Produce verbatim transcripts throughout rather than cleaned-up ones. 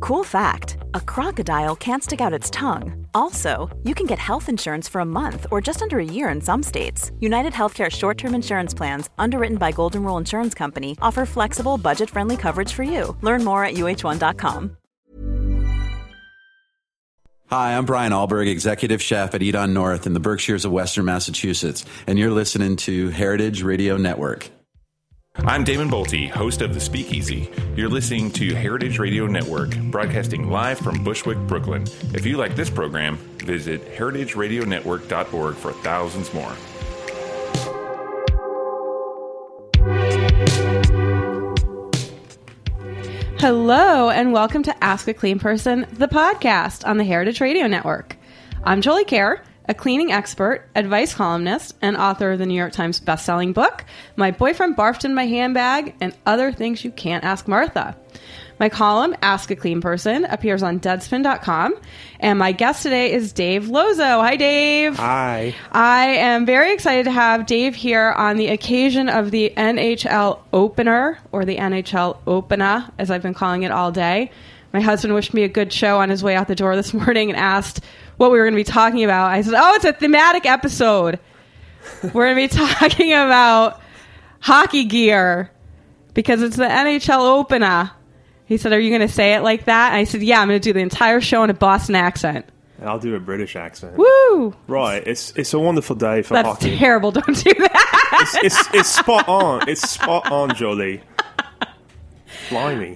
Cool fact, a crocodile can't stick out its tongue. Also, you can get health insurance for a month or just under a year in some states. United Healthcare short-term insurance plans, underwritten by Golden Rule Insurance Company, offer flexible, budget-friendly coverage for you. Learn more at U H one dot com. Hi, I'm Brian Alberg, Executive Chef at Eat On North in the Berkshires of Western Massachusetts, and you're listening to Heritage Radio Network. I'm Damon Bolte, host of The Speakeasy. You're listening to Heritage Radio Network, broadcasting live from Bushwick, Brooklyn. If you like this program, visit heritage radio network dot org for thousands more. Hello, and welcome to Ask a Clean Person, the podcast on the Heritage Radio Network. I'm Jolie Kerr, a cleaning expert, advice columnist, and author of the New York Times bestselling book, My Boyfriend Barfed in My Handbag, and Other Things You Can't Ask Martha. My column, Ask a Clean Person, appears on deadspin dot com, and my guest today is Dave Lozo. Hi, Dave. Hi. I am very excited to have Dave here on the occasion of the N H L Opener, or the N H L Opener, as I've been calling it all day. My husband wished me a good show on his way out the door this morning and asked what we were going to be talking about. I said, oh, it's a thematic episode. We're going to be talking about hockey gear because it's the N H L Opener. He said, are you going to say it like that? And I said, yeah, I'm going to do the entire show in a Boston accent. And I'll do a British accent. Woo! Right. It's it's a wonderful day for That's hockey. That's terrible. Don't do that. It's, it's, it's spot on. It's spot on, Jolie. Blimey.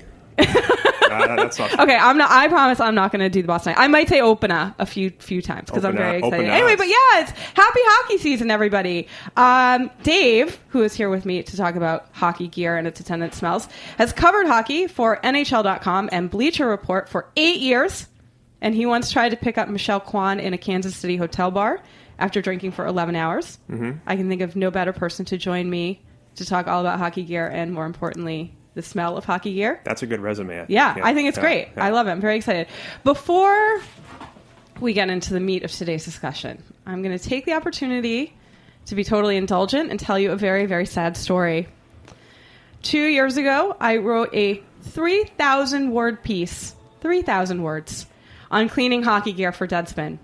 Uh, that's not okay, I'm not. I promise I'm not going to do the Boston. I might say opener a few few times because I'm very excited. Anyway, but yeah, it's happy hockey season, everybody. Um, Dave, who is here with me to talk about hockey gear and its attendant smells, has covered hockey for N H L dot com and Bleacher Report for eight years, and he once tried to pick up Michelle Kwan in a Kansas City hotel bar after drinking for eleven hours. Mm-hmm. I can think of no better person to join me to talk all about hockey gear and, more importantly, the smell of hockey gear. That's a good resume. I think. Yeah, yeah, I think it's yeah, great. Yeah. I love it. I'm very excited. Before we get into the meat of today's discussion, I'm going to take the opportunity to be totally indulgent and tell you a very, very sad story. Two years ago, I wrote a three thousand word piece, three thousand words, on cleaning hockey gear for Deadspin.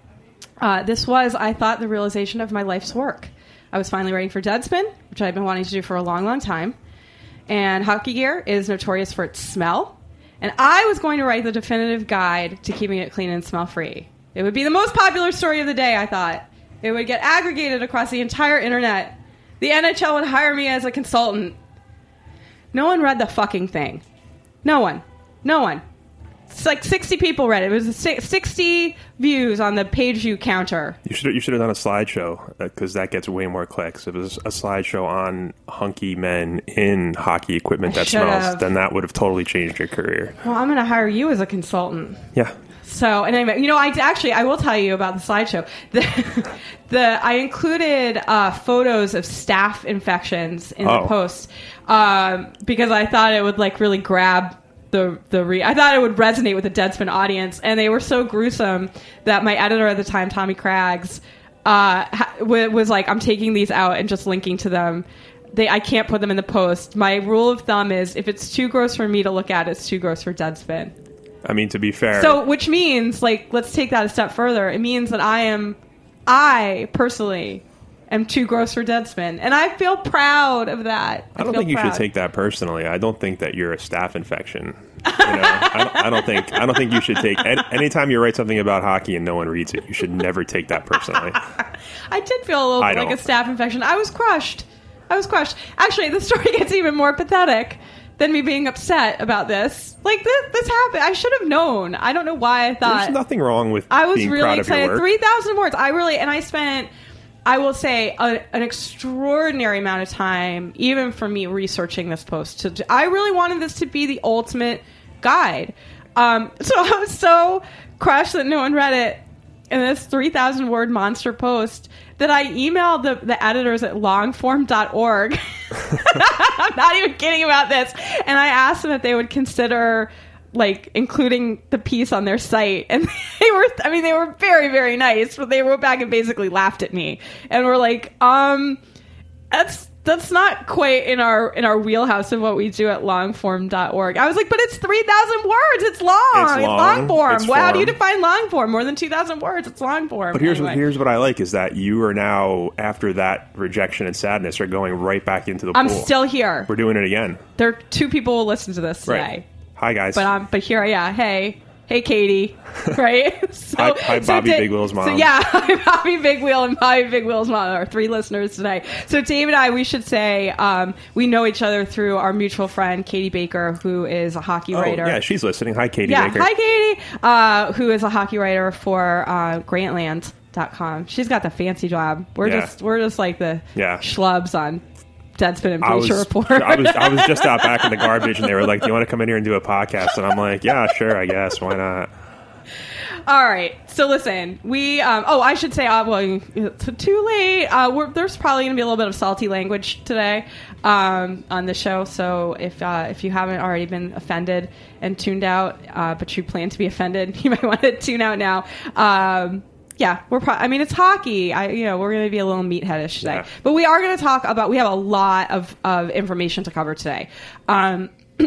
Uh, this was, I thought, the realization of my life's work. I was finally writing for Deadspin, which I've been wanting to do for a long, long time. And hockey gear is notorious for its smell. And I was going to write the definitive guide to keeping it clean and smell-free. It would be the most popular story of the day, I thought. It would get aggregated across the entire internet. The N H L would hire me as a consultant. No one read the fucking thing. No one. No one. It's like sixty people read it. It was sixty views on the page view counter. You should you should have done a slideshow because that gets way more clicks. If it was a slideshow on hunky men in hockey equipment that smells, have. then that would have totally changed your career. Well, I'm going to hire you as a consultant. Yeah. So, and anyway, you know, I actually, I will tell you about the slideshow. The, the I included uh, photos of staph infections in oh. the post um, because I thought it would like really grab the the re- I thought it would resonate with the Deadspin audience, and they were so gruesome that my editor at the time, Tommy Craggs, uh, ha- w- was like, "I'm taking these out and just linking to them. They I can't put them in the post. My rule of thumb is if it's too gross for me to look at, it's too gross for Deadspin." I mean, to be fair, so which means like let's take that a step further. It means that I am, I personally. am too gross for Deadspin, and I feel proud of that. I, I don't think proud. you should take that personally. I don't think that you're a staph infection. You know, I, don't, I don't think I don't think you should take any, anytime you write something about hockey and no one reads it. You should never take that personally. I did feel a little bit like a staph infection. I was crushed. I was crushed. Actually, the story gets even more pathetic than me being upset about this. Like this, this happened. I should have known. I don't know why I thought. There's nothing wrong with. I was being really proud excited. Of your work. Three thousand words. I really and I spent. I will say a, an extraordinary amount of time, even for me, researching this post. To, to, I really wanted this to be the ultimate guide. Um, so I was so crushed that no one read it in this three thousand word monster post that I emailed the, the editors at longform dot org. I'm not even kidding about this. And I asked them if they would consider like including the piece on their site, and they were I mean they were very very nice, but they wrote back and basically laughed at me and were like um that's that's not quite in our in our wheelhouse of what we do at longform dot org. I was like, but it's three thousand words. It's long. It's It's, long. long form. It's Wow, how do you form. define long form? More than two thousand words. It's long form. But here's anyway. what, here's what I like is that you are now, after that rejection and sadness, are going right back into the I'm pool. still here. We're doing it again. There are two people who listen to this today. Right. Hi, guys. But um, but here, yeah, hey, hey, Katie, right? So, Hi- hi, Bobby Da- Big Wheel's mom. So yeah, hi, Bobby Big Wheel and Bobby Big Wheel's mom are three listeners today. So Dave and I, we should say, um, we know each other through our mutual friend Katie Baker, who is a hockey oh, writer. yeah, she's listening. Hi, Katie Yeah, Baker. hi Katie, uh, who is a hockey writer for uh, Grantland dot com. She's got the fancy job. We're Yeah. just we're just like the Yeah. schlubs on Deadspin and I was, Bleacher Report. I was I was just out back in the garbage, and they were like, "Do you want to come in here and do a podcast?" And I'm like, "Yeah, sure, I guess. Why not?" All right. So listen, we. Um, oh, I should say, uh, well, it's too late. Uh, we're, there's probably going to be a little bit of salty language today um, on the show. So if uh, if you haven't already been offended and tuned out, uh, but you plan to be offended, you might want to tune out now. Um, yeah, we're. Pro- I mean, it's hockey. I, you know, we're going to be a little meatheadish today, Yeah. but we are going to talk about. We have a lot of of information to cover today. Um,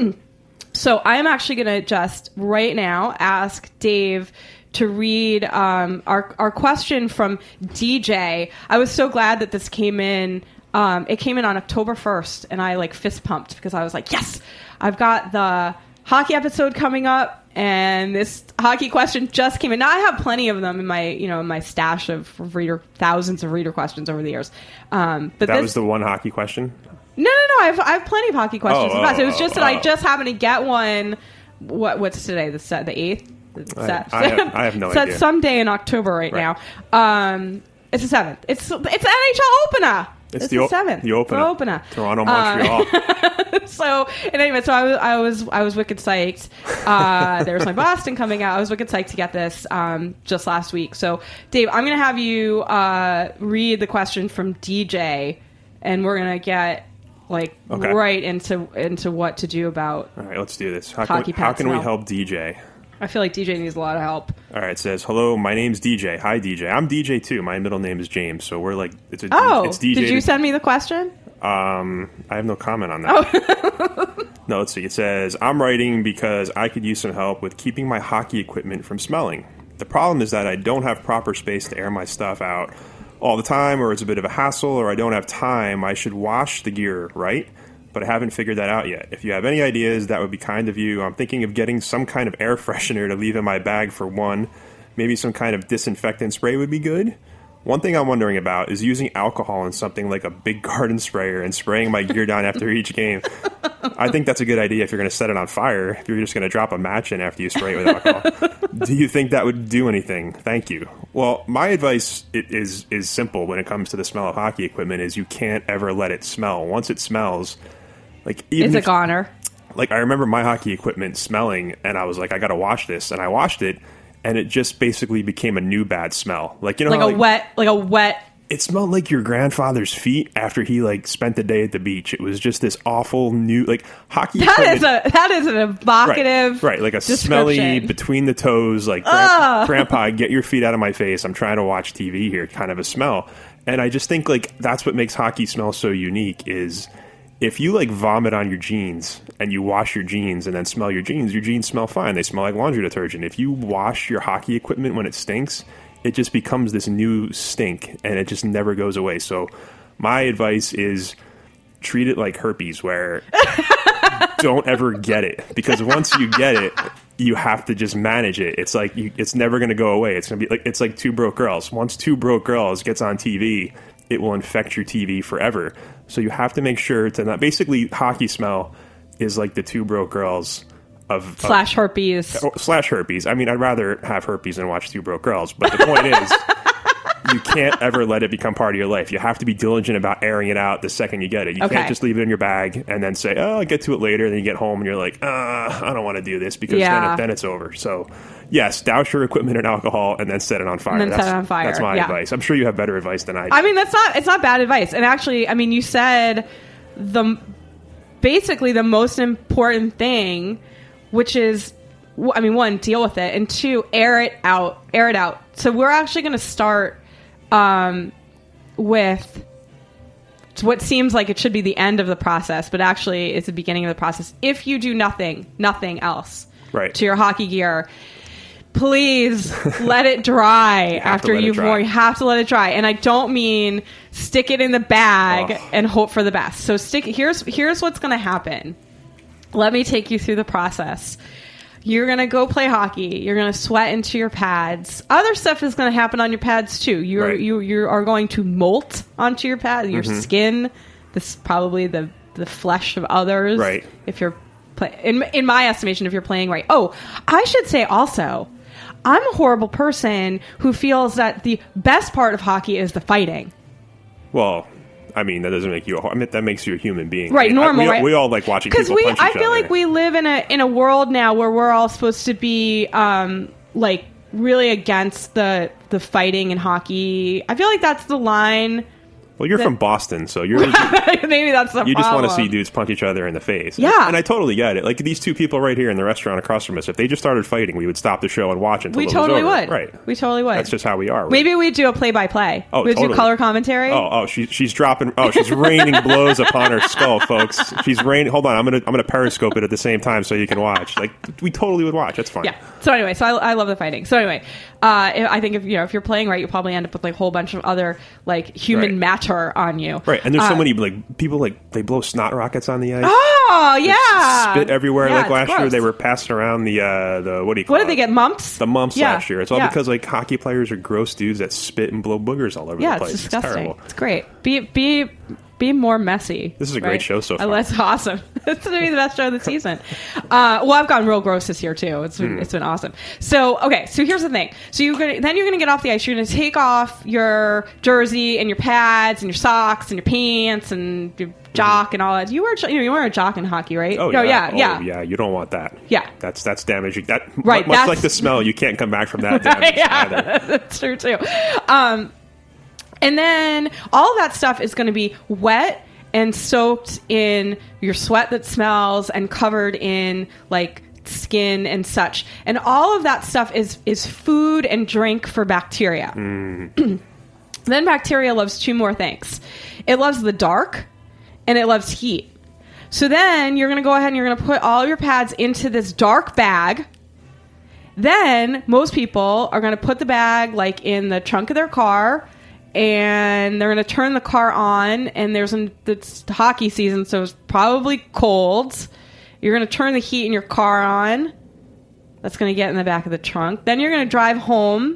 So I'm actually going to just right now ask Dave to read um, our our question from D J. I was so glad that this came in. Um, it came in on October first, and I like fist pumped because I was like, yes, I've got the hockey episode coming up, and this hockey question just came in. Now I have plenty of them in my you know in my stash of reader thousands of reader questions over the years. Um, but That this, was the one hockey question. no, no, no. I have, I have plenty of hockey questions. Oh, in fact, oh, it was just that oh, I oh. just happened to get one. What what's today? The set, the eighth. I- I have- I have no it's idea. It's someday in October right, Right. now. Um, it's the seventh. It's it's the N H L opener. It's, It's the, the o- seventh. The opener. The opener. Toronto, Uh, Montreal. So, and anyway, so I was, I was, I was wicked psyched. Uh, there was my Boston coming out. I was wicked psyched to get this um, just last week. So, Dave, I'm going to have you uh, read the question from D J, and we're going to get like Okay. right into into what to do about. All right, let's do this. How Hockey can, how pads can we help. help D J? I feel like D J needs a lot of help. All right, it says, hello, my name's D J. Hi, D J. I'm D J, too. My middle name is James, so we're like, it's a Oh, it's D J. did you to- send me the question? Um, I have no comment on that. No, let's see. It says, I'm writing because I could use some help with keeping my hockey equipment from smelling. The problem is that I don't have proper space to air my stuff out all the time, or it's a bit of a hassle, or I don't have time. I should wash the gear, right? But I haven't figured that out yet. If you have any ideas, that would be kind of you. I'm thinking of getting some kind of air freshener to leave in my bag for one. Maybe some kind of disinfectant spray would be good. One thing I'm wondering about is using alcohol in something like a big garden sprayer and spraying my gear down after each game. I think that's a good idea if you're going to set it on fire, if you're just going to drop a match in after you spray it with alcohol. Do you think that would do anything? Thank you. Well, my advice i- is is simple when it comes to the smell of hockey equipment is you can't ever let it smell. Once it smells, like even Is a if- goner. like I remember my hockey equipment smelling, and I was like, I got to wash this, and I washed it, and it just basically became a new bad smell. Like you know, Like how, a wet, like a wet. it smelled like your grandfather's feet after he like spent the day at the beach. It was just this awful new like hockey. That equipment. is a that is an evocative, Right, right, like a smelly description. between the toes, like gran- grandpa, get your feet out of my face. I'm trying to watch T V here, kind of a smell. And I just think like that's what makes hockey smell so unique is if you like vomit on your jeans and you wash your jeans and then smell your jeans, your jeans smell fine. They smell like laundry detergent. If you wash your hockey equipment when it stinks, it just becomes this new stink and it just never goes away. So my advice is treat it like herpes where don't ever get it, because once you get it, you have to just manage it. It's like you, it's never going to go away. It's going to be like it's like Two Broke Girls. Once Two Broke Girls gets on T V, it will infect your T V forever. So you have to make sure to not. Basically, hockey smell is like the Two Broke Girls of slash herpes. of, slash herpes. I mean, I'd rather have herpes than watch Two Broke Girls. But the point is, you can't ever let it become part of your life. You have to be diligent about airing it out the second you get it. You Okay. can't just leave it in your bag and then say, "Oh, I'll get to it later." And then you get home and you're like, uh, "I don't want to do this," because Yeah. then, it, then it's over. So, yes, douse your equipment in alcohol and then set it on fire. And then that's, set it on fire. That's my Yeah. advice. I'm sure you have better advice than I do. I mean, that's not it's not bad advice. And actually, I mean, you said the basically the most important thing, which is, I mean, one, deal with it, and two, air it out, air it out. So we're actually going to start um, with it's what seems like it should be the end of the process, but actually it's the beginning of the process. If you do nothing, nothing else right. to your hockey gear, please let it dry after you've worn. You have to let it dry. And I don't mean stick it in the bag oh. and hope for the best. So stick here's here's what's going to happen. Let me take you through the process. You're going to go play hockey. You're going to sweat into your pads. Other stuff is going to happen on your pads too. You're right. you you are going to molt onto your pad, your mm-hmm. skin. This is probably the the flesh of others. Right. If you're play, in in my estimation, if you're playing right. Oh, I should say also, I'm a horrible person who feels that the best part of hockey is the fighting. Well, I mean, that doesn't make you a, I mean, that makes you a human being. Right, I mean, normal, I, we, right? We all like watching people we, punch each I feel other. like we live in a in a world now where we're all supposed to be um, like really against the the fighting in hockey. I feel like that's the line. Well, you're that, from Boston, so you're maybe that's the you problem. just want to see dudes punch each other in the face. Yeah, and I totally get it. Like these two people right here in the restaurant across from us, if they just started fighting, we would stop the show and watch until we it totally was over. would. Right, we totally would. That's just how we are. Maybe we'd do a play-by-play. Oh, we'd totally. do color commentary. Oh, oh, she, she's dropping. Oh, she's raining blows upon her skull, folks. She's raining. Hold on, I'm gonna I'm gonna periscope it at the same time so you can watch. Like we totally would watch. That's fine. Yeah. So anyway, so I, I love the fighting. So anyway, uh, I think if you know if you're playing right, you probably end up with like a whole bunch of other like human right. matter on you. Right, and there's so uh, many like people like they blow snot rockets on the ice. Oh yeah, spit everywhere. Yeah, like last gross. year, they were passing around the uh, the what do you call What it? did they get? Mumps. The mumps yeah. last year. It's all yeah. because like hockey players are gross dudes that spit and blow boogers all over yeah, the place. It's disgusting. It's terrible. It's great. Be be. Be more messy. This is a right? great show so far. Uh, that's awesome. It's going to be the best show of the season. Uh, well, I've gotten real gross this year too. It's been, mm. it's been awesome. So, okay. So here's the thing. So you're gonna then you're going to get off the ice. You're going to take off your jersey and your pads and your socks and your pants and your jock mm. and all that. You wear you know you wear a jock in hockey, right? Oh no, yeah, yeah, yeah. Oh, yeah. You don't want that. Yeah, that's that's damaging. That right. Much That's, like the smell, you can't come back from that damage. yeah, either. That's true too. Um, and then all of that stuff is going to be wet and soaked in your sweat that smells and covered in like skin and such. And all of that stuff is is food and drink for bacteria. Mm. Then bacteria loves two more things. It loves the dark and it loves heat. So then you're going to go ahead and you're going to put all your pads into this dark bag. Then most people are going to put the bag like in the trunk of their car, and they're going to turn the car on, and there's an, it's hockey season, so it's probably cold. You're going to turn the heat in your car on. That's going to get in the back of the trunk. Then you're going to drive home,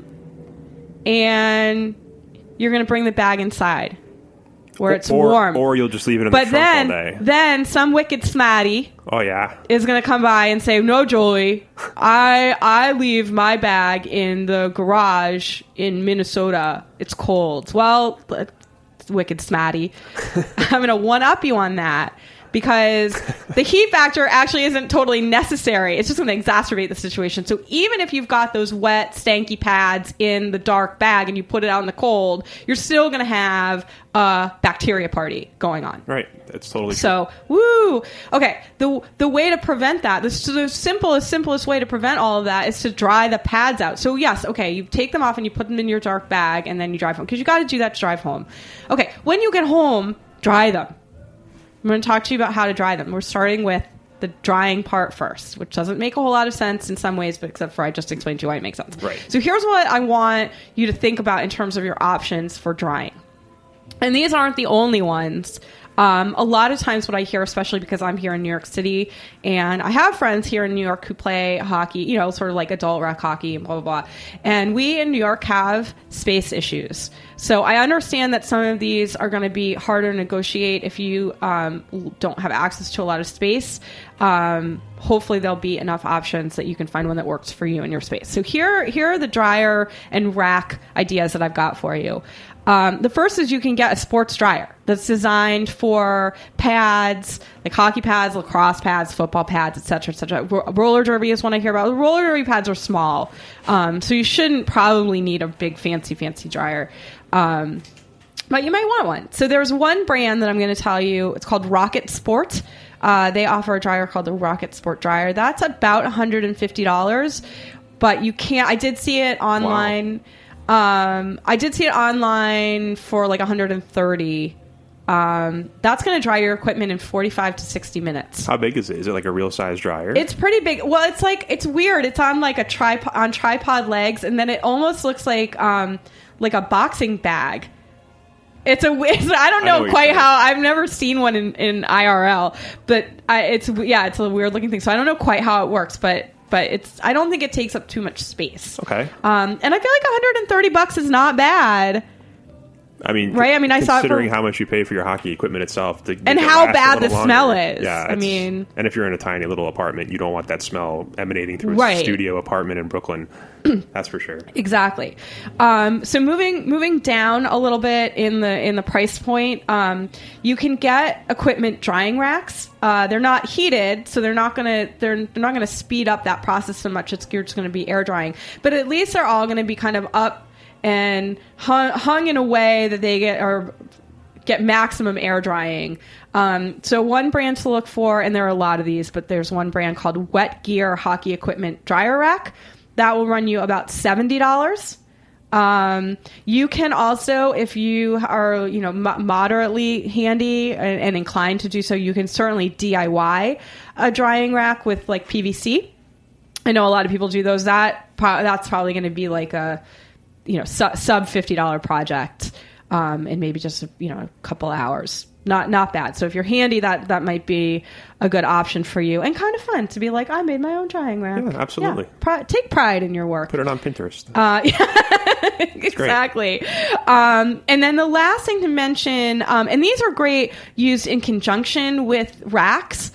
and you're going to bring the bag inside where it's or, warm. Or you'll just leave it in but the trunk then, all day. then some wicked smatty oh, yeah. is going to come by and say, no, Jolie, I I leave my bag in the garage in Minnesota. It's cold. Well, wicked smatty. I'm going to one-up you on that. Because the heat factor actually isn't totally necessary. It's just going to exacerbate the situation. So even if you've got those wet, stanky pads in the dark bag and you put it out in the cold, you're still going to have a bacteria party going on. Right. That's totally true. So, woo! Okay, the the way to prevent that, the, the simplest, simplest way to prevent all of that is to dry the pads out. So yes, okay, you take them off and you put them in your dark bag and then you drive home. Because you got to do that to drive home. Okay, when you get home, dry them. I'm going to talk to you about how to dry them. We're starting with the drying part first, which doesn't make a whole lot of sense in some ways, but except for I just explained to you why it makes sense. Right. So here's what I want you to think about in terms of your options for drying. And these aren't the only ones. Um, a lot of times what I hear, especially because I'm here in New York City, and I have friends here in New York who play hockey, you know, sort of like adult rec hockey and blah, blah, blah. And we in New York have space issues. So I understand that some of these are going to be harder to negotiate if you um, don't have access to a lot of space. Um, hopefully there'll be enough options that you can find one that works for you in your space. So here, here are the dryer and rack ideas that I've got for you. Um, the first is you can get a sports dryer that's designed for pads, like hockey pads, lacrosse pads, football pads, et cetera, et cetera. Ro- roller derby is one I hear about. The roller derby pads are small, um, so you shouldn't probably need a big fancy, fancy dryer. Um, but you might want one. So there's one brand that I'm going to tell you. It's called Rocket Sport. Uh, they offer a dryer called the Rocket Sport Dryer. That's about one hundred fifty dollars, but you can't. I did see it online. Wow. Um, I did see it online for like one hundred thirty dollars. Um, that's going to dry your equipment in forty-five to sixty minutes. How big is it? Is it like a real size dryer? It's pretty big. Well, it's like, it's weird. It's on like a tripod, on tripod legs, and then it almost looks like um, like a boxing bag. It's a weird, I don't know, I know quite how, I've never seen one in, in I R L, but I, it's, yeah, it's a weird looking thing. So I don't know quite how it works, but, but it's, I don't think it takes up too much space. Okay. Um, and I feel like one hundred thirty bucks is not bad. I mean, right? I mean, I saw considering for, how much you pay for your hockey equipment itself, to and how bad the longer. smell is. Yeah, I mean, and if you're in a tiny little apartment, you don't want that smell emanating through a right. studio apartment in Brooklyn. That's for sure. Exactly. Um, so moving moving down a little bit in the in the price point, um, you can get equipment drying racks. Uh, they're not heated, so they're not gonna they're, they're not gonna speed up that process so much. It's you're just gonna be air drying, but at least they're all gonna be kind of up and hung, hung in a way that they get or get maximum air drying. Um, so one brand to look for, and there are a lot of these, but there's one brand called Wet Gear Hockey Equipment Dryer Rack. That will run you about seventy dollars. Um, you can also, if you are, you know, mo- moderately handy and, and inclined to do so, you can certainly D I Y a drying rack with like P V C. I know a lot of people do those. That that's probably going to be like a, you know, su- sub fifty dollars project, um, and maybe just, you know, a couple hours. Not not bad. So if you're handy, that, that might be a good option for you, and kind of fun to be like, I made my own drying rack. Yeah, absolutely. Yeah. Pri- take pride in your work. Put it on Pinterest. Uh, yeah, exactly. Um, and then the last thing to mention, um, and these are great used in conjunction with racks,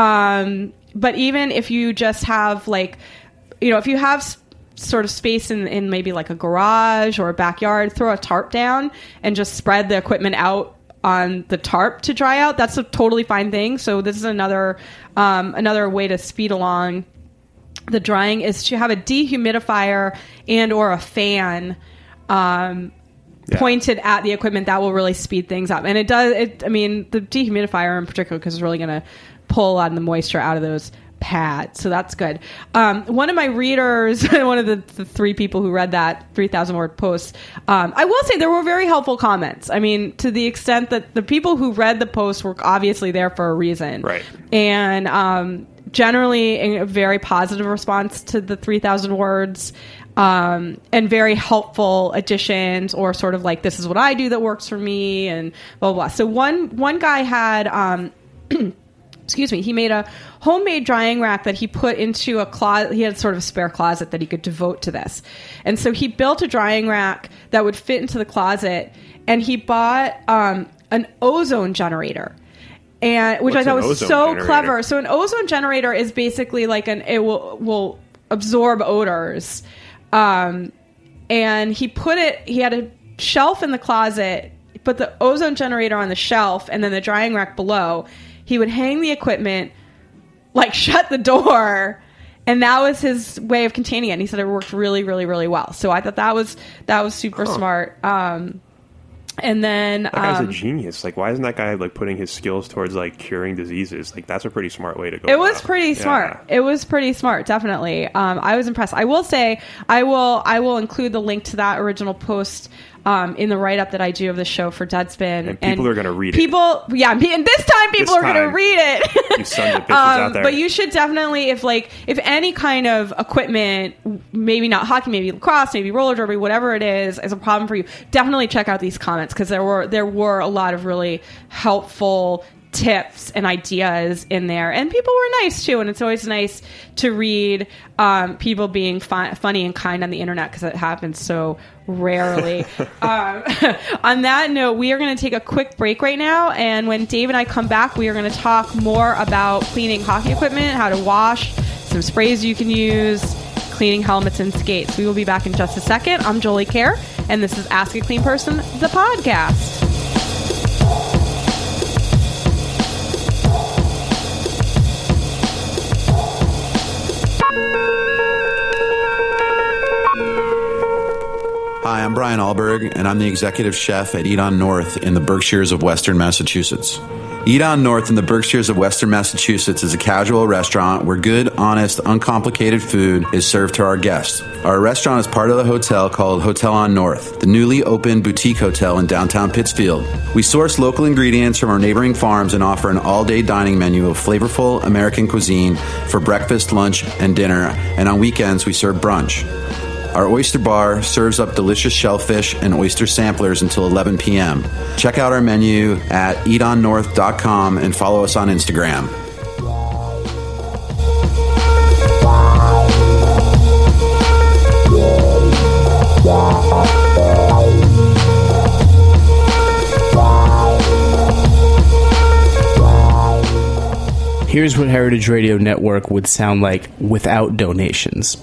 um, but even if you just have like, you know, if you have s- sort of space in, in maybe like a garage or a backyard, throw a tarp down and just spread the equipment out on the tarp to dry out. That's a totally fine thing. So this is another um, another way to speed along the drying, is to have a dehumidifier and or a fan um, yeah. pointed at the equipment. That will really speed things up. And it does, it, I mean, the dehumidifier in particular, because it's really going to pull a lot of the moisture out of those pads. So that's good. Um, one of my readers, one of the, the three people who read that three thousand word post, um, I will say there were very helpful comments. I mean, to the extent that the people who read the post were obviously there for a reason. Right. And um, generally a very positive response to the three thousand words. Um, and very helpful additions, or sort of like, this is what I do that works for me, and blah, blah, blah. So one, one guy had, um, excuse me, he made a homemade drying rack that he put into a closet. He had sort of a spare closet that he could devote to this. And so he built a drying rack that would fit into the closet, and he bought um, an ozone generator. And which What's I thought was so generator? clever. So an ozone generator is basically like an, it will, will absorb odors. Um, and he put it, he had a shelf in the closet, put the ozone generator on the shelf, and then the drying rack below. He would hang the equipment, like shut the door, and that was his way of containing it. And he said it worked really, really, really well. So I thought that was that was super huh. smart. Um, and then that guy's um, a genius. Like, why isn't that guy like putting his skills towards like curing diseases? Like, that's a pretty smart way to go. It was about. pretty yeah. smart. It was pretty smart, definitely. Um, I was impressed. I will say, I will I will include the link to that original post Um, in the write-up that I do of the show for Deadspin. And people and are going to read people, it. Yeah, and this time people this are going to read it. You sons of bitches um, out there. But you should definitely, if like, if any kind of equipment, maybe not hockey, maybe lacrosse, maybe roller derby, whatever it is, is a problem for you, definitely check out these comments, because there were there were a lot of really helpful tips and ideas in there, and people were nice too, and it's always nice to read um, people being fun, funny and kind on the internet, because it happens so rarely. um, on that note, we are going to take a quick break right now, and when Dave and I come back, we are going to talk more about cleaning hockey equipment, how to wash, some sprays you can use, cleaning helmets and skates. We will be back in just a second. I'm Jolie Kerr, and this is Ask a Clean Person, the podcast. Hi, I'm Brian Alberg, and I'm the executive chef at Eat On North in the Berkshires of Western Massachusetts. Eat On North in the Berkshires of Western Massachusetts is a casual restaurant where good, honest, uncomplicated food is served to our guests. Our restaurant is part of the hotel called Hotel On North, the newly opened boutique hotel in downtown Pittsfield. We source local ingredients from our neighboring farms and offer an all-day dining menu of flavorful American cuisine for breakfast, lunch, and dinner, and on weekends we serve brunch. Our oyster bar serves up delicious shellfish and oyster samplers until eleven p.m. Check out our menu at eat on north dot com and follow us on Instagram. Here's what Heritage Radio Network would sound like without donations.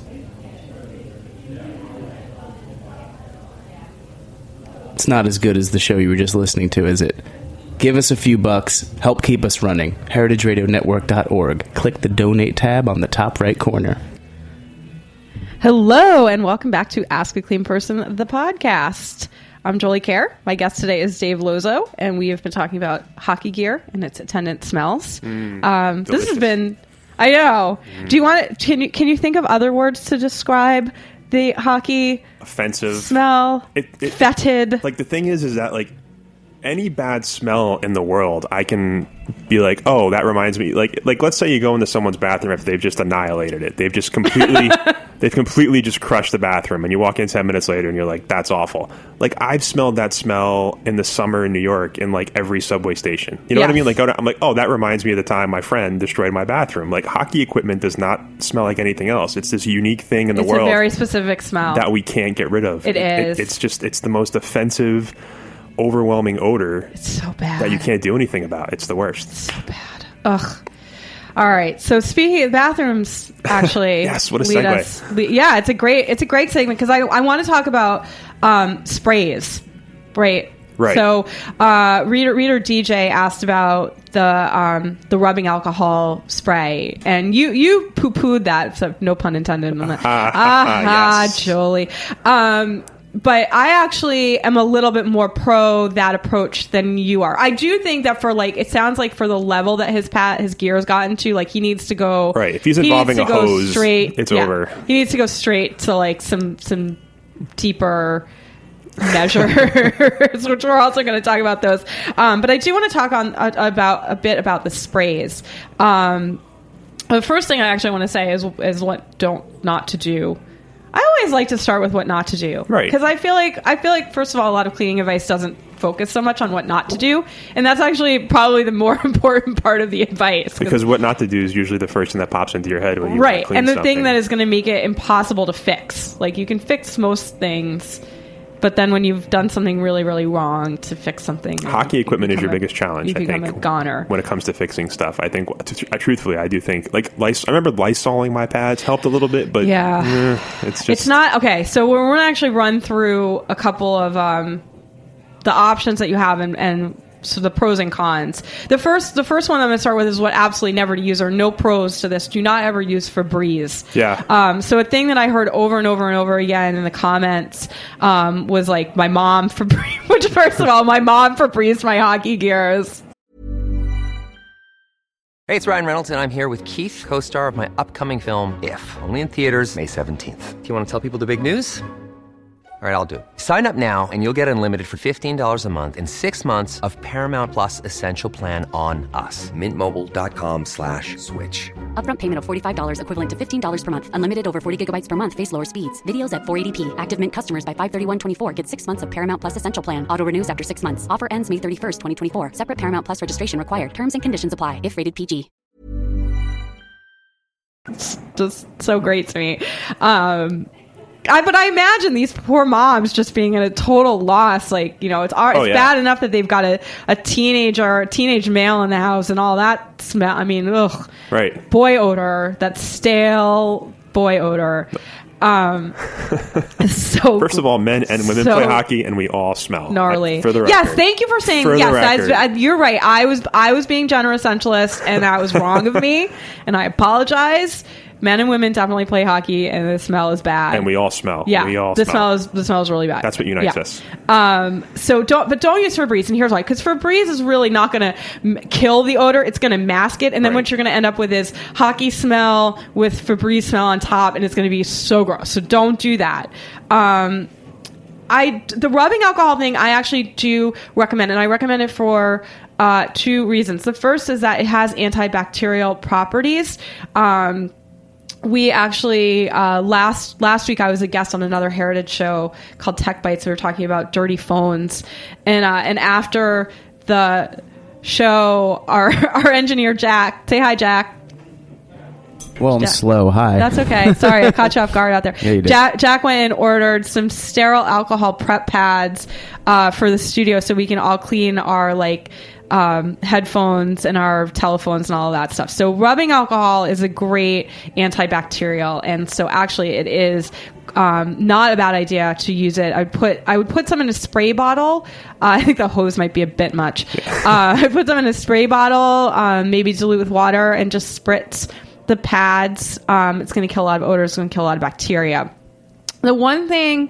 It's not as good as the show you were just listening to, is it? Give us a few bucks. Help keep us running. heritage radio network dot org. Click the donate tab on the top right corner. Hello, and welcome back to Ask a Clean Person, the podcast. I'm Jolie Kerr. My guest today is Dave Lozo, and we have been talking about hockey gear and its attendant smells. Mm, um, this has been, I know. Mm. Do you want to, can you, can you think of other words to describe the hockey offensive smell? It, it, fetid. Like the thing is, is that like any bad smell in the world, I can be like, oh, that reminds me. Like, like let's say you go into someone's bathroom after they've just annihilated it. They've just completely, they've completely just crushed the bathroom, and you walk in ten minutes later, and you're like, that's awful. Like I've smelled that smell in the summer in New York in like every subway station. You know yes. what I mean? Like I'm like, oh, that reminds me of the time my friend destroyed my bathroom. Like hockey equipment does not smell like anything else. It's this unique thing in the it's world. It's a very specific smell that we can't get rid of. It is. It, it's just, it's the most offensive, overwhelming odor. It's so bad that you can't do anything about. It's the worst. It's so bad. Ugh. All right. So speaking of bathrooms, actually, yes. What a segue. Us, lead, yeah, it's a great, it's a great segment because I, I want to talk about um, sprays, right? Right. So, uh, reader, reader D J asked about the um, the rubbing alcohol spray, and you you poo pooed that. So no pun intended. On that. Ah, yes. Jolie. Um, But I actually am a little bit more pro that approach than you are. I do think that for like, it sounds like for the level that his pat his gear has gotten to, like he needs to go right. If he's involving he a hose, straight, it's yeah, over. He needs to go straight to like some some deeper measures, which we're also going to talk about those. Um, but I do want to talk on uh, about a bit about the sprays. Um, the first thing I actually want to say is is what don't not to do. I always like to start with what not to do, right? Because I feel like I feel like first of all, a lot of cleaning advice doesn't focus so much on what not to do, and that's actually probably the more important part of the advice. Because what not to do is usually the first thing that pops into your head when you right, clean and the something. thing that is going to make it impossible to fix. Like you can fix most things, but then when you've done something really, really wrong to fix something, hockey equipment is your a, biggest challenge. You I become think a goner when it comes to fixing stuff. I think, I, truthfully, I do think like Lys- I remember Lysoling my pads helped a little bit, but yeah, eh, it's just it's not okay. So we're, we're going to actually run through a couple of um, the options that you have and. and So the pros and cons. The first, the first one I'm going to start with is what absolutely never to use, or no pros to this. Do not ever use Febreze. Yeah. Um, so a thing that I heard over and over and over again in the comments um, was like my mom Febreze. Which first of all, my mom Febreze my hockey gears. Hey, it's Ryan Reynolds, and I'm here with Keith, co-star of my upcoming film If, only in theaters May seventeenth. Do you want to tell people the big news? All right, I'll do it. Sign up now and you'll get unlimited for fifteen dollars a month and six months of Paramount Plus Essential Plan on us. Mint Mobile dot com slash switch. Upfront payment of forty-five dollars equivalent to fifteen dollars per month. Unlimited over forty gigabytes per month. Face lower speeds. Videos at four eighty p. Active Mint customers by five thirty-one twenty-four get six months of Paramount Plus Essential Plan. Auto renews after six months. Offer ends May thirty-first, twenty twenty-four. Separate Paramount Plus registration required. Terms and conditions apply if rated P G. It's just so great to me. Um... I, but I imagine these poor moms just being at a total loss. Like, you know, it's, it's oh, yeah. bad enough that they've got a, a teenager, a teenage male in the house and all that smell. I mean, ugh. Right. Boy odor, that stale boy odor. Um, so First of all, men and women so play hockey, and we all smell gnarly. Uh, for the record. Yes, thank you for saying for yes. That's, uh, you're right. I was I was being general essentialist, and that was wrong of me, and I apologize. Men and women definitely play hockey, and the smell is bad. And we all smell. Yeah, we all the smell. smell is the smell is really bad. That's what unites yeah. us. Um, so don't, but don't use Febreze, and here's why: because Febreze is really not going to m- kill the odor; it's going to mask it, and then Right. what you're going to end up with is hockey smell with Febreze smell on top, and it's going to be so gross. So don't do that. Um, I the rubbing alcohol thing I actually do recommend, and I recommend it for uh, two reasons. The first is that it has antibacterial properties. Um, we actually uh, last last week I was a guest on another Heritage show called Tech Bites. We were talking about dirty phones, and uh, and after the show, our our engineer Jack, say hi, Jack. Well, I'm Jack. slow. Hi. That's okay. Sorry, I caught you off guard out there. Yeah, you did. Jack, Jack went and ordered some sterile alcohol prep pads uh, for the studio so we can all clean our like um, headphones and our telephones and all of that stuff. So rubbing alcohol is a great antibacterial, and so actually it is um, not a bad idea to use it. I would put I would put some in a spray bottle. Uh, I think the hose might be a bit much. uh, I put them in a spray bottle, um, maybe dilute with water, and just spritz the pads. Um, it's going to kill a lot of odors. It's going to kill a lot of bacteria. The one thing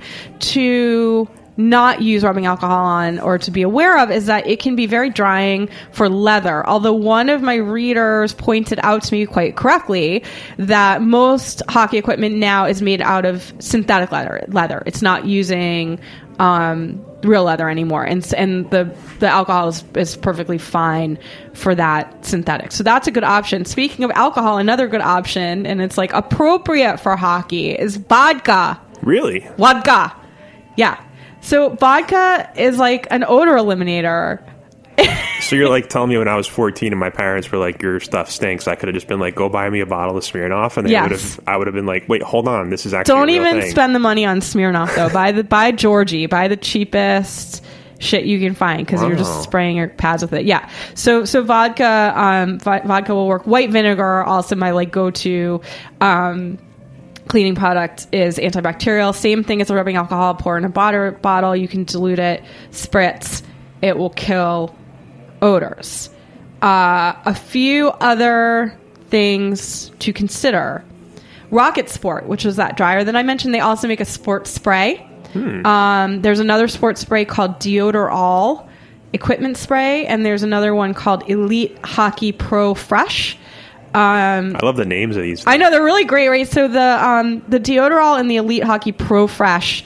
to not use rubbing alcohol on or to be aware of is that it can be very drying for leather. Although one of my readers pointed out to me quite correctly that most hockey equipment now is made out of synthetic leather. Leather. It's not using um, real leather anymore, and and the the alcohol is, is perfectly fine for that synthetic. So that's a good option. Speaking of alcohol, another good option, and it's like appropriate for hockey, is vodka. Really? Vodka. Yeah. So vodka is like an odor eliminator. So you're like telling me when I was fourteen and my parents were like, your stuff stinks, I could have just been like, go buy me a bottle of Smirnoff, and they Yes. would have, I would have been like, wait, hold on, this is actually Don't a real even thing. spend the money on Smirnoff though. buy the buy Georgie. Buy the cheapest shit you can find because you're Wow. just spraying your pads with it. Yeah. So so vodka um vi- vodka will work. White vinegar also my like go to um cleaning product is antibacterial. Same thing as a rubbing alcohol. Pour in a bottle bottle. You can dilute it, spritz. It will kill odors. Uh, a few other things to consider. Rocket Sport, which was that dryer that I mentioned, they also make a sport spray. Hmm. Um, there's another sport spray called Deodorall Equipment Spray, and there's another one called Elite Hockey Pro Fresh. Um, I love the names of these. I know they're really great, right? So the um, the Deodorall and the Elite Hockey Pro Fresh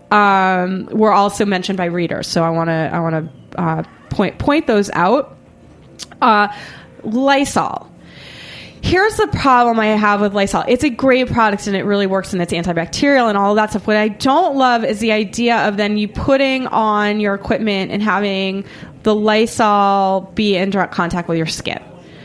um, were also mentioned by readers. So I want to I want to uh, point point those out. Uh, Lysol. Here's the problem I have with Lysol. It's a great product and it really works and it's antibacterial and all of that stuff. What I don't love is the idea of then you putting on your equipment and having the Lysol be in direct contact with your skin.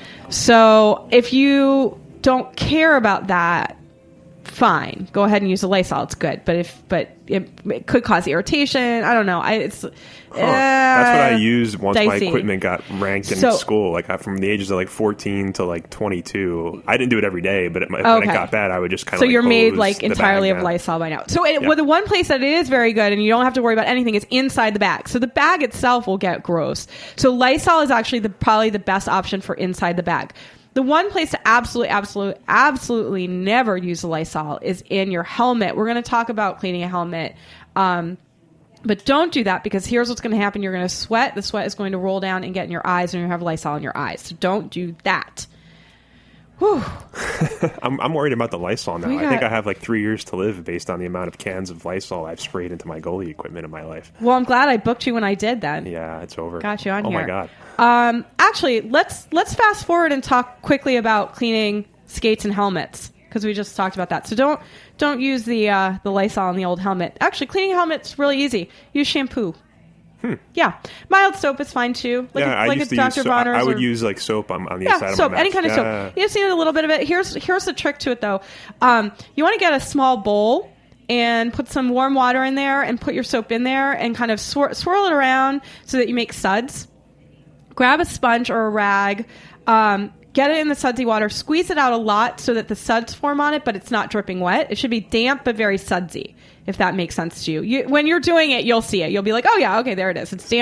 So if you don't care about that, fine, go ahead and use the Lysol. It's good, but if but it, it could cause irritation. I don't know. I it's Huh. That's what I uh, used once my dicey. equipment got ranked in So- school. Like I, from the ages of like fourteen to like twenty-two, I didn't do it every day, but it, when Okay. it got bad, I would just kind of. So like you're made hose like the entirely bag of down. Lysol by now. So it, Yeah. well, the one place that it is very good and you don't have to worry about anything is inside the bag. So the bag itself will get gross. So Lysol is actually the probably the best option for inside the bag. The one place to absolutely, absolutely, absolutely never use the Lysol is in your helmet. We're going to talk about cleaning a helmet. Um, but don't do that because here's what's going to happen. You're going to sweat. The sweat is going to roll down and get in your eyes and you're going to have Lysol in your eyes. So don't do that. Whew. I'm, I'm worried about the Lysol now. We I think got- I have like three years to live based on the amount of cans of Lysol I've sprayed into my goalie equipment in my life. Well, I'm glad I booked you when I did then. Yeah, it's over. Got you on oh here. my god. Um, actually, let's let's fast forward and talk quickly about cleaning skates and helmets because we just talked about that. So don't don't use the uh, the Lysol on the old helmet. Actually, cleaning a helmet's really easy. Use shampoo. Hmm. Yeah, mild soap is fine too. Like yeah, a, I like used a to use. Doctor So, I, Bronner's I would or- use like soap on, on the yeah, inside soap, of my any mask. kind of Yeah. soap. You just need a little bit of it. Here's here's the trick to it though. Um, you want to get a small bowl and put some warm water in there and put your soap in there and kind of swir- swirl it around so that you make suds. Grab a sponge or a rag. Um, get it in the sudsy water. Squeeze it out a lot so that the suds form on it, but it's not dripping wet. It should be damp but very sudsy, if that makes sense to you. you. When you're doing it, you'll see it. You'll be like, oh yeah, okay, there it is. It's damp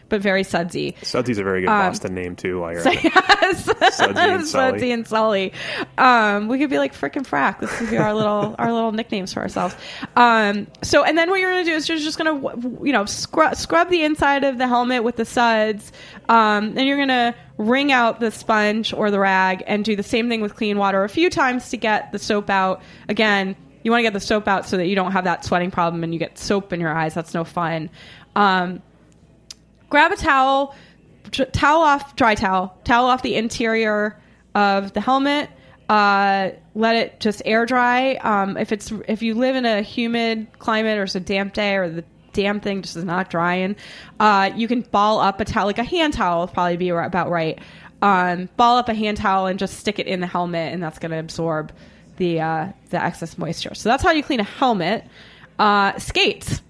but very sudsy. Sudsy's a very good um, Boston name, too, while you're so, at it. Yes. Sudsy and Sully. Sudsy and Sully. Um, we could be like frickin' frack. This could be our little our little nicknames for ourselves. Um, so, and then what you're going to do is you're just going to, you know, scrub, scrub the inside of the helmet with the suds, um, and you're going to wring out the sponge or the rag and do the same thing with clean water a few times to get the soap out. Again, you want to get the soap out so that you don't have that sweating problem and you get soap in your eyes. That's no fun. Um, grab a towel, tr- towel off, dry towel, towel off the interior of the helmet. Uh, let it just air dry. Um, if it's if you live in a humid climate or it's a damp day or the damn thing just is not drying, uh, you can ball up a towel, like a hand towel will probably be about right. Um, ball up a hand towel and just stick it in the helmet, and that's going to absorb the uh, the excess moisture. So that's how you clean a helmet. Uh, skates.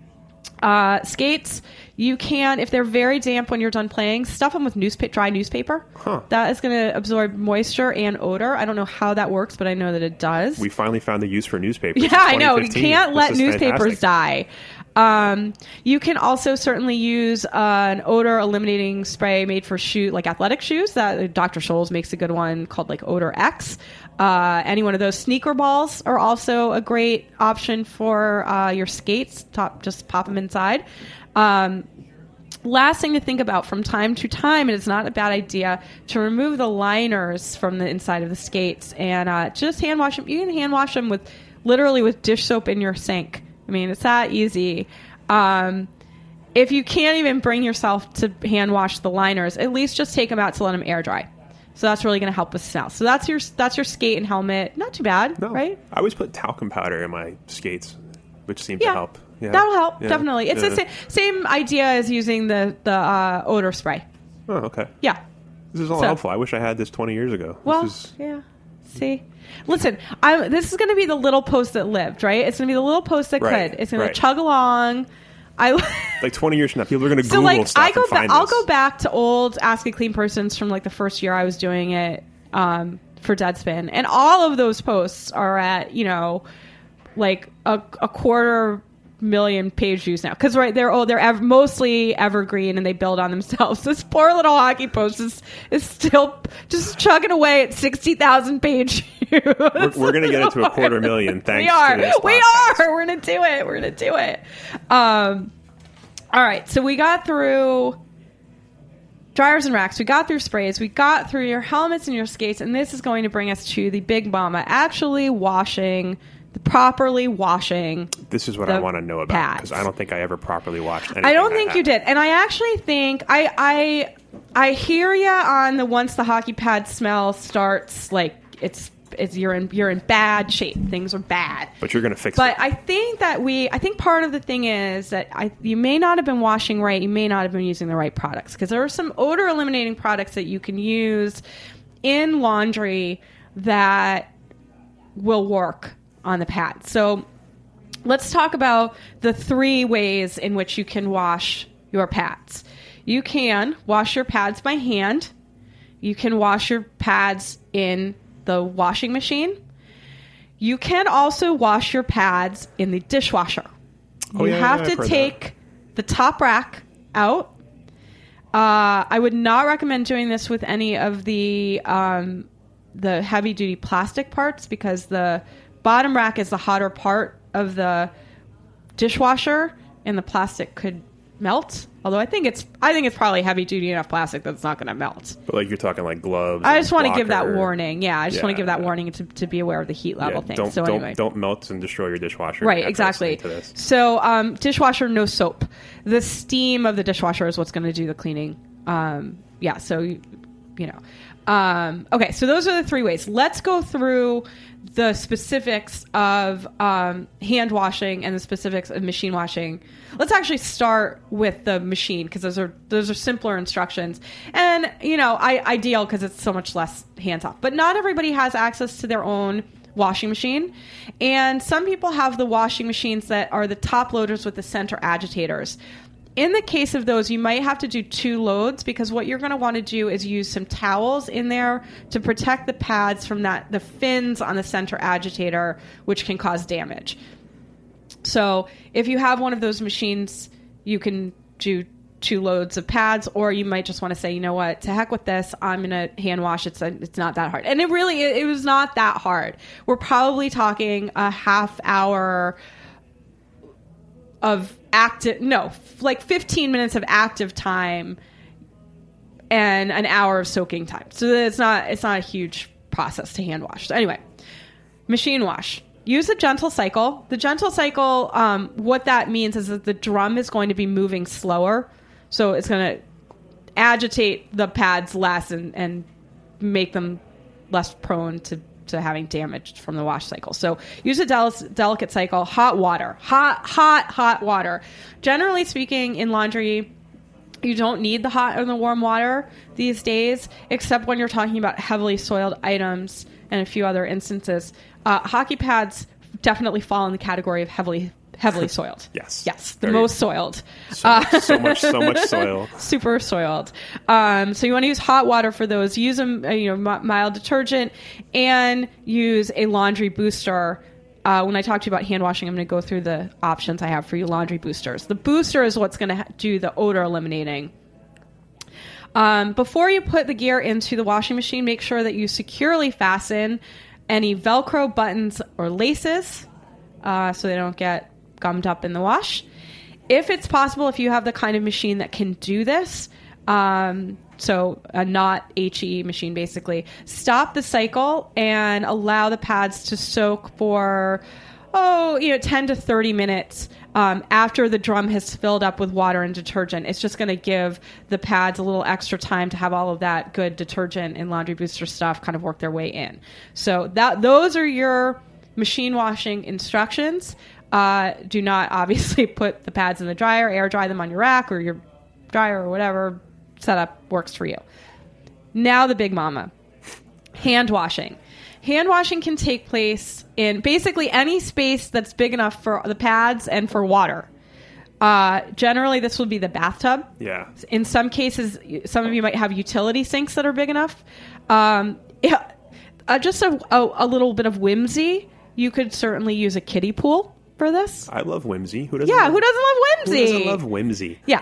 Uh, skates, you can, if they're very damp when you're done playing, stuff them with newspaper, dry newspaper. Huh. That is going to absorb moisture and odor. I don't know how that works, but I know that it does. We finally found a use for newspapers. Yeah, I know. You can't let newspapers die. Um, you can also certainly use uh, an odor eliminating spray made for shoe, like athletic shoes. That Doctor Scholl's makes a good one called like Odor X. Uh, any one of those sneaker balls are also a great option for uh, your skates. Top, just pop them inside. Um, last thing to think about from time to time, it is not a bad idea to remove the liners from the inside of the skates and uh, just hand wash them. You can hand wash them with literally with dish soap in your sink. I mean, it's that easy. Um, if you can't even bring yourself to hand wash the liners, at least just take them out to let them air dry. So that's really going to help with smell. So that's your that's your skate and helmet. Not too bad, no, right? I always put talcum powder in my skates, which seems yeah, to help. Yeah, that'll help, yeah. definitely. It's yeah. the same, same idea as using the, the uh, odor spray. Oh, okay. Yeah. This is all so, helpful. I wish I had this twenty years ago. Well, this is... yeah. See? Listen, I'm, this is going to be the little post that lived, right? It's going to be the little post that right, could. It's going right. to chug along. I like twenty years from now, people are going to so Google like, stuff I go and find ba- I'll this. go back to old Ask a Clean Persons from like the first year I was doing it um, for Deadspin, and all of those posts are at, you know, like a, a quarter million page views now, because right they're oh they're ev- mostly evergreen and they build on themselves. This poor little hockey post is, is still just chugging away at sixty thousand page views. We're, we're gonna get it to a quarter million. Thanks. We are. To this we podcast. are. We're gonna do it. We're gonna do it. Um. All right. So we got through dryers and racks. We got through sprays. We got through your helmets and your skates, and this is going to bring us to the big mama, actually washing. Properly washing. This is what I want to know about, because I don't think I ever properly washed anything. I don't think happened. you did, and I actually think I I I hear you on the once the hockey pad smell starts, like it's it's you're in you're in bad shape. Things are bad, but you're going to fix but it. But I think that we I think part of the thing is that I you may not have been washing right. You may not have been using the right products, because there are some odor eliminating products that you can use in laundry that will work on the pad. So let's talk about the three ways in which you can wash your pads. You can wash your pads by hand. You can wash your pads in the washing machine. You can also wash your pads in the dishwasher. Oh, you yeah, have yeah, to take the top rack out. Uh, I would not recommend doing this with any of the um, the heavy duty plastic parts, because the bottom rack is the hotter part of the dishwasher, and the plastic could melt. Although I think it's, I think it's probably heavy duty enough plastic that's not going to melt. But like you're talking like gloves. I just want to blocker. give that warning. Yeah, I just yeah, want to give that yeah. warning to, to be aware of the heat level yeah, thing. Don't, so don't, anyway, don't melt and destroy your dishwasher. Right, exactly. So um, dishwasher, no soap. The steam of the dishwasher is what's going to do the cleaning. Um, yeah. So you, you know. Um, okay, so those are the three ways. Let's go through the specifics of um, hand washing and the specifics of machine washing. Let's actually start with the machine, because those are those are simpler instructions, and you know, I ideal because it's so much less hands off. But not everybody has access to their own washing machine, and some people have the washing machines that are the top loaders with the center agitators. In the case of those, you might have to do two loads, because what you're going to want to do is use some towels in there to protect the pads from that the fins on the center agitator, which can cause damage. So if you have one of those machines, you can do two loads of pads, or you might just want to say, you know what, to heck with this, I'm gonna hand wash. It's a, it's not that hard, and it really it, it was not that hard. We're probably talking a half hour of active, no, like fifteen minutes of active time and an hour of soaking time. So it's not it's not a huge process to hand wash. So anyway, machine wash. Use a gentle cycle. The gentle cycle, um, what that means is that the drum is going to be moving slower. So it's going to agitate the pads less and, and make them less prone to, to having damage from the wash cycle. So use a del- delicate cycle. Hot water. Hot, hot, hot water. Generally speaking, in laundry, you don't need the hot or the warm water these days, except when you're talking about heavily soiled items and a few other instances. Uh, hockey pads definitely fall in the category of heavily heavily soiled. Yes. Yes. The Very, most soiled. So, Uh, so much, so much soil. Super soiled. Um, so you want to use hot water for those. Use a, a you know m- mild detergent, and use a laundry booster. Uh, when I talk to you about hand washing, I'm going to go through the options I have for you laundry boosters. The booster is what's going to ha- do the odor eliminating. Um, before you put the gear into the washing machine, make sure that you securely fasten any Velcro buttons or laces uh, so they don't get gummed up in the wash. If it's possible, if you have the kind of machine that can do this, um, so a not H E machine basically, stop the cycle and allow the pads to soak for, oh, you know, ten to thirty minutes um, after the drum has filled up with water and detergent. It's just going to give the pads a little extra time to have all of that good detergent and laundry booster stuff kind of work their way in. So that those are your machine washing instructions. Uh, do not obviously put the pads in the dryer, air dry them on your rack or your dryer or whatever setup works for you. Now the big mama, hand washing. Hand washing can take place in basically any space that's big enough for the pads and for water. Uh, generally, this would be the bathtub. Yeah. In some cases, some of you might have utility sinks that are big enough. Um, yeah, uh, just a, a, a little bit of whimsy. You could certainly use a kiddie pool for this. I love whimsy. Who doesn't? Yeah, love, who doesn't love whimsy? Who doesn't love whimsy? Yeah.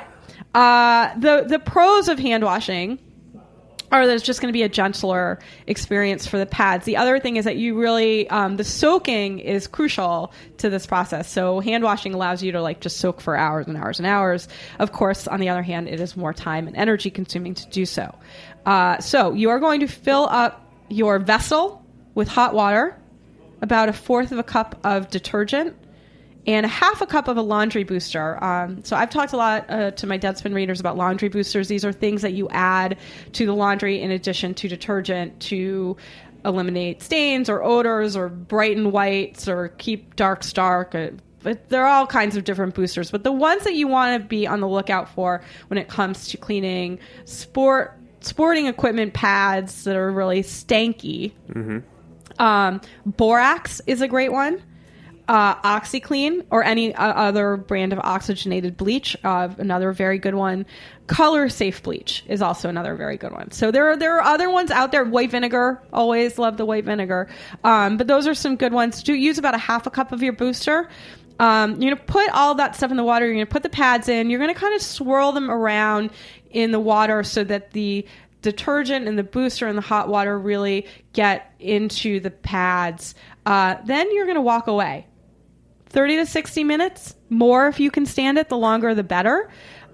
Uh, the the pros of hand washing are that it's just going to be a gentler experience for the pads. The other thing is that you really, um, the soaking is crucial to this process. So hand washing allows you to like just soak for hours and hours and hours. Of course, on the other hand, it is more time and energy consuming to do so. Uh, so you are going to fill up your vessel with hot water, about a fourth of a cup of detergent, and a half a cup of a laundry booster. Um, so I've talked a lot uh, to my Deadspin readers about laundry boosters. These are things that you add to the laundry in addition to detergent to eliminate stains or odors or brighten whites or keep darks dark. Uh, but there are all kinds of different boosters. But the ones that you want to be on the lookout for when it comes to cleaning sport sporting equipment pads that are really stanky. Mm-hmm. Um, Borax is a great one. Uh, OxyClean or any uh, other brand of oxygenated bleach, uh, another very good one. Color Safe bleach is also another very good one. So there are there are other ones out there. White vinegar, always love the white vinegar. Um, but those are some good ones. Do use about a half a cup of your booster. Um, you're gonna put all that stuff in the water. You're gonna put the pads in. You're gonna kind of swirl them around in the water so that the detergent and the booster and the hot water really get into the pads. Uh, then you're going to walk away. thirty to sixty minutes, more if you can stand it, the longer the better.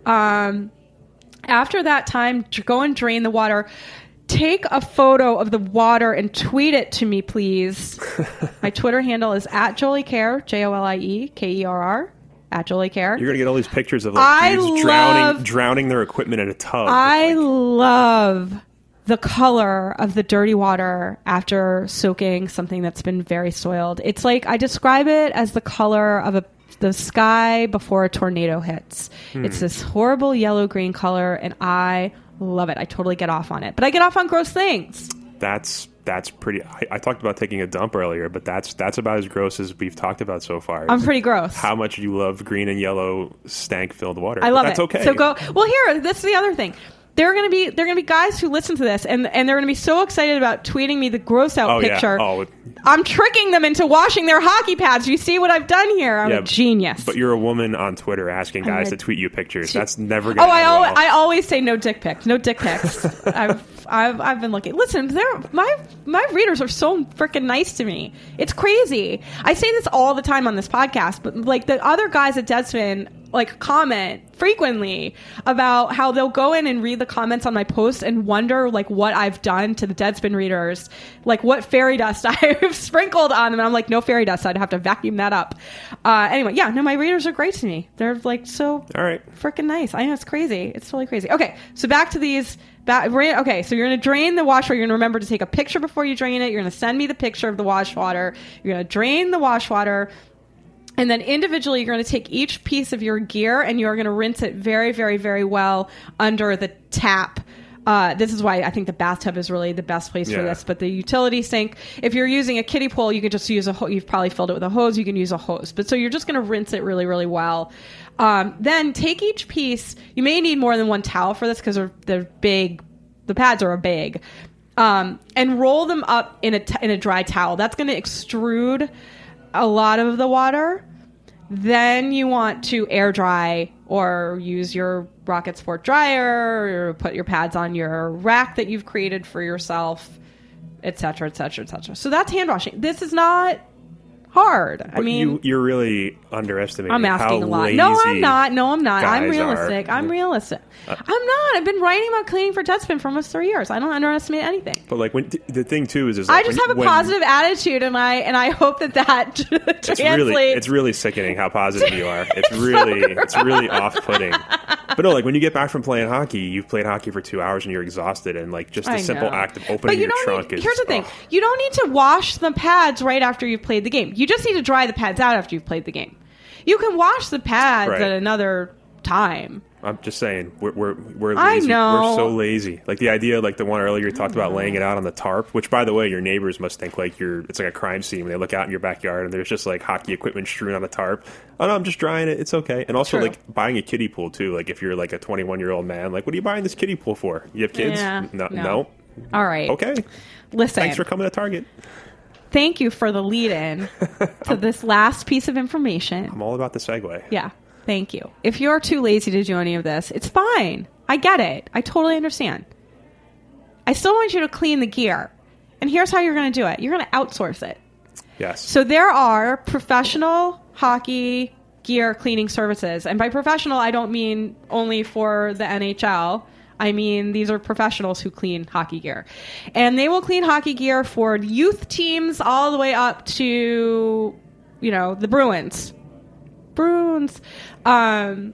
Um, after that time, go and drain the water. Take a photo of the water and tweet it to me, please. My Twitter handle is at Jolie Care, J O L I E K E R R. At Jolie Care. You're going to get all these pictures of like I dudes love, drowning drowning their equipment in a tub. I like, love the color of the dirty water after soaking something that's been very soiled. It's like, I describe it as the color of a the sky before a tornado hits. Hmm. It's this horrible yellow-green color, and I love it. I totally get off on it. But I get off on gross things. That's that's pretty... I, I talked about taking a dump earlier, but that's that's about as gross as we've talked about so far. I'm pretty gross. How much you love green and yellow stank-filled water. I love but that's it. okay. So go... Well, here, this is the other thing. There are going to be there are going to be guys who listen to this, and and they're going to be so excited about tweeting me the gross out oh, picture yeah. Oh, I'm tricking them into washing their hockey pads. You see what I've done here? I'm yeah, a genius. But you're a woman on Twitter asking guys to tweet you pictures. T- That's never going to Oh, I, well. al- I always say no dick pics. No dick pics. I've, I've I've been looking. Listen, they're, my my readers are so freaking nice to me. It's crazy. I say this all the time on this podcast, but like the other guys at Deadspin like comment frequently about how they'll go in and read the comments on my posts and wonder like what I've done to the Deadspin readers, like what fairy dust I've sprinkled on them. And I'm like, no fairy dust. I'd have to vacuum that up. Uh, anyway, yeah, no, my readers are great to me. They're like so all right, freaking nice. I know it's crazy. It's totally crazy. Okay, so back to these. Back, okay, so you're going to drain the wash water. You're going to remember to take a picture before you drain it. You're going to send me the picture of the wash water. You're going to drain the wash water. And then individually, you're going to take each piece of your gear and you're going to rinse it very, very, very well under the tap. Uh, this is why I think the bathtub is really the best place yeah. for this. But the utility sink, if you're using a kiddie pool, you could just use a ho- you've probably filled it with a hose. You can use a hose. But so you're just going to rinse it really, really well. Um, then take each piece. You may need more than one towel for this because they're, they're big. The pads are big. Um, and roll them up in a, t- in a dry towel. That's going to extrude a lot of the water. Then you want to air dry or use your Rocket Sport dryer or put your pads on your rack that you've created for yourself, et cetera, et cetera, et cetera. So that's hand washing. This is not hard. But I mean, you, you're really underestimating. I'm asking how a lot. lazy No, I'm not. No, I'm not. I'm guys realistic. are. I'm realistic. Uh, I'm not. I've been writing about cleaning for Deadspin for almost three years. I don't underestimate anything. But like when the thing too is, is I like just when, have a when, positive attitude, and I and I hope that that translates. It's really, it's really sickening how positive you are. It's really, it's really off-putting. But no, like when you get back from playing hockey, you've played hockey for two hours and you're exhausted, and like just the I simple know. act of But opening you your don't trunk need, is. here's the thing: oh. you don't need to wash the pads right after you've played the game. You just need to dry the pads out after you've played the game. You can wash the pads Right. at another time. I'm just saying, we're we're we're I lazy. know. We're so lazy. Like the idea, like the one earlier you talked about laying it out on the tarp. Which, by the way, your neighbors must think like you're. It's like a crime scene when they look out in your backyard and there's just like hockey equipment strewn on the tarp. Oh no, I'm just drying it. It's okay. And also True. like buying a kiddie pool too. Like if you're like a twenty-one year old man, like what are you buying this kiddie pool for? You have kids? Yeah, no, no. no. All right. Okay. Listen. Thanks for coming to Target. Thank you for the lead-in to this last piece of information. I'm all about the segue. Yeah. Thank you. If you're too lazy to do any of this, it's fine. I get it. I totally understand. I still want you to clean the gear. And here's how you're going to do it. You're going to outsource it. Yes. So there are professional hockey gear cleaning services. And by professional, I don't mean only for the N H L. I mean, these are professionals who clean hockey gear. And they will clean hockey gear for youth teams all the way up to, you know, the Bruins. Bruins. Um,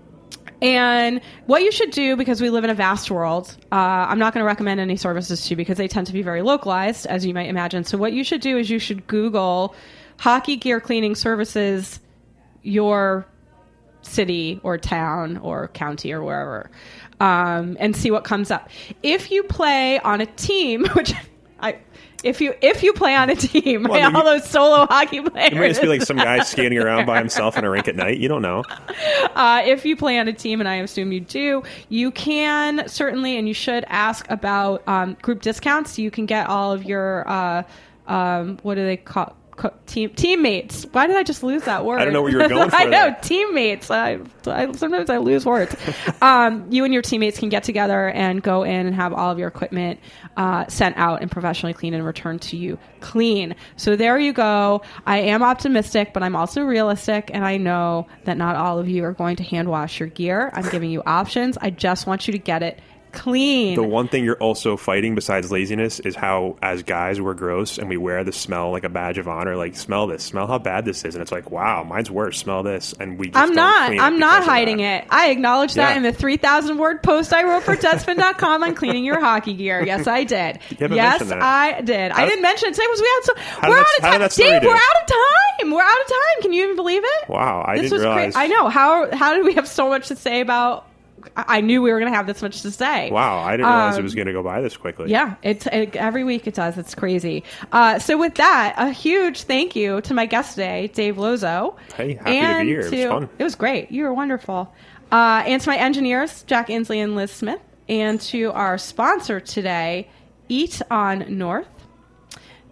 and what you should do, because we live in a vast world, uh, I'm not going to recommend any services to you because they tend to be very localized, as you might imagine. So what you should do is you should Google hockey gear cleaning services, your city or town or county or wherever, um, and see what comes up. If you play on a team, which I... If you if you play on a team, Well, right, you- all those solo hockey players. It might just be like some guy skating around by himself in a rink at night. You don't know. Uh, if you play on a team, and I assume you do, you can certainly, and you should ask about um, group discounts. You can get all of your, uh, um, what do they call co- team teammates? Why did I just lose that word? I don't know where you were going for I know, there. teammates. I, I, sometimes I lose words. um, you and your teammates can get together and go in and have all of your equipment uh, sent out and professionally cleaned and returned to you clean. So there you go. I am optimistic, but I'm also realistic, and I know that not all of you are going to hand wash your gear. I'm giving you options. I just want you to get it clean. The one thing you're also fighting besides laziness is how, as guys, we're gross and we wear the smell like a badge of honor. Like, smell this, smell how bad this is, and it's like, wow, mine's worse. Smell this, and we. Just I'm don't not. clean it I'm not because of hiding that. it. I acknowledge that Yeah. in the three thousand word post I wrote for Deadspin dot com on cleaning your hockey gear. Yes, I did. You haven't Yes, mentioned that. I did. How I did- didn't mention it today. Was we had so How we're did out that- of how time. did that story Dave, do? we're out of time. We're out of time. Can you even believe it? Wow, I this didn't was cra- realize. I know how. How did we have so much to say about? I I knew we were going to have this much to say. Wow, I didn't realize Um, it was going to go by this quickly. Yeah, it's it, every week it does. It's crazy. Uh, so with that, a huge thank you to my guest today, Dave Lozo. Hey, happy to be and here. It was to- fun. It was great. You were wonderful. Uh, and to my engineers, Jack Inslee and Liz Smith, and to our sponsor today, Eat on North.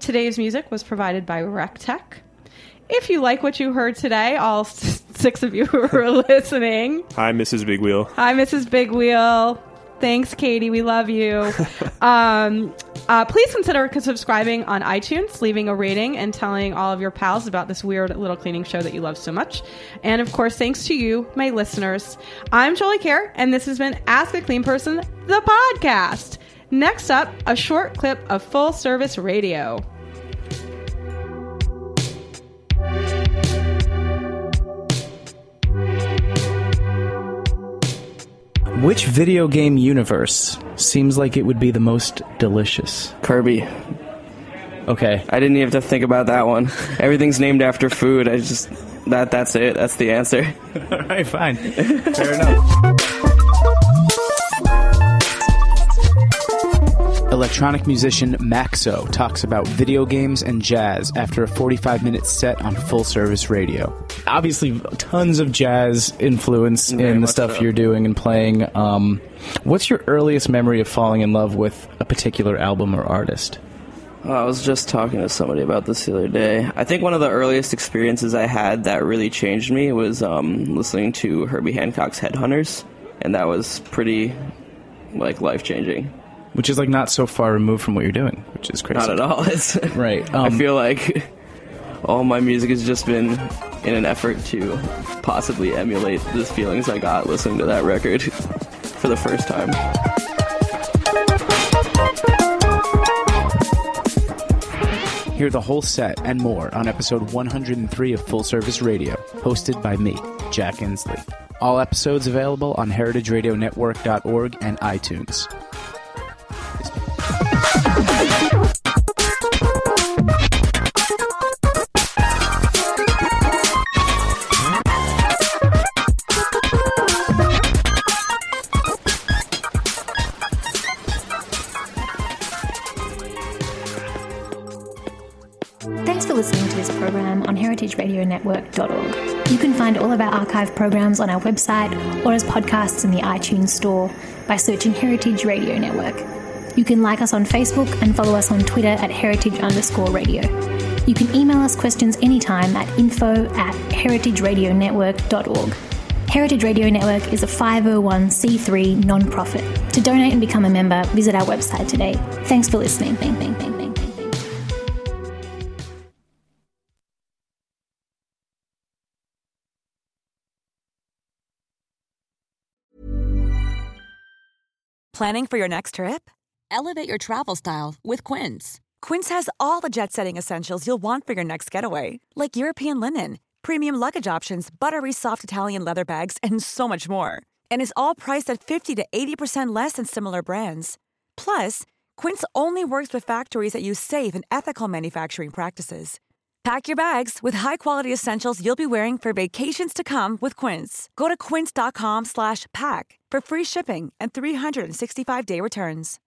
Today's music was provided by RecTech. If you like what you heard today, all s- six of you who are listening. Hi, Missus Big Wheel. Hi, Missus Big Wheel. Thanks, Katie. We love you. um, uh, please consider subscribing on iTunes, leaving a rating, and telling all of your pals about this weird little cleaning show that you love so much. And, of course, thanks to you, my listeners. I'm Jolie Kerr, and this has been Ask a Clean Person, the podcast. Next up, a short clip of Full Service Radio. Which video game universe seems like it would be the most delicious? Kirby. Okay. I didn't even have to think about that one. Everything's named after food. I just... that. That's it. That's the answer. All right, fine. Fair enough. Electronic musician Maxo talks about video games and jazz after a forty-five minute set on Full Service Radio. Obviously, tons of jazz influence Very in the much stuff so. you're doing and playing. Um, what's your earliest memory of falling in love with a particular album or artist? Oh, I was just talking to somebody about this the other day. I think one of the earliest experiences I had that really changed me was um, listening to Herbie Hancock's Headhunters, and that was pretty, like, life-changing. Which is, like, not so far removed from what you're doing, which is crazy. Not at all. It's right. I Um, feel like all my music has just been in an effort to possibly emulate the feelings I got listening to that record for the first time. Hear the whole set and more on episode one hundred three of Full Service Radio, hosted by me, Jack Inslee. All episodes available on heritage radio network dot org and iTunes. Thanks for listening to this program on heritage radio network dot org. You can find all of our archive programs on our website or as podcasts in the iTunes store by searching Heritage Radio Network. You can like us on Facebook and follow us on Twitter at heritage underscore radio. You can email us questions anytime at info at heritage radio network dot org. Heritage Radio Network is a five oh one c three non-profit. To donate and become a member, visit our website today. Thanks for listening. Bang, bang, bang, bang, bang, bang. Planning for your next trip? Elevate your travel style with Quince. Quince has all the jet-setting essentials you'll want for your next getaway, like European linen, premium luggage options, buttery soft Italian leather bags, and so much more. And is all priced at fifty to eighty percent less than similar brands. Plus, Quince only works with factories that use safe and ethical manufacturing practices. Pack your bags with high-quality essentials you'll be wearing for vacations to come with Quince. Go to quince dot com slash pack for free shipping and three hundred sixty-five day returns.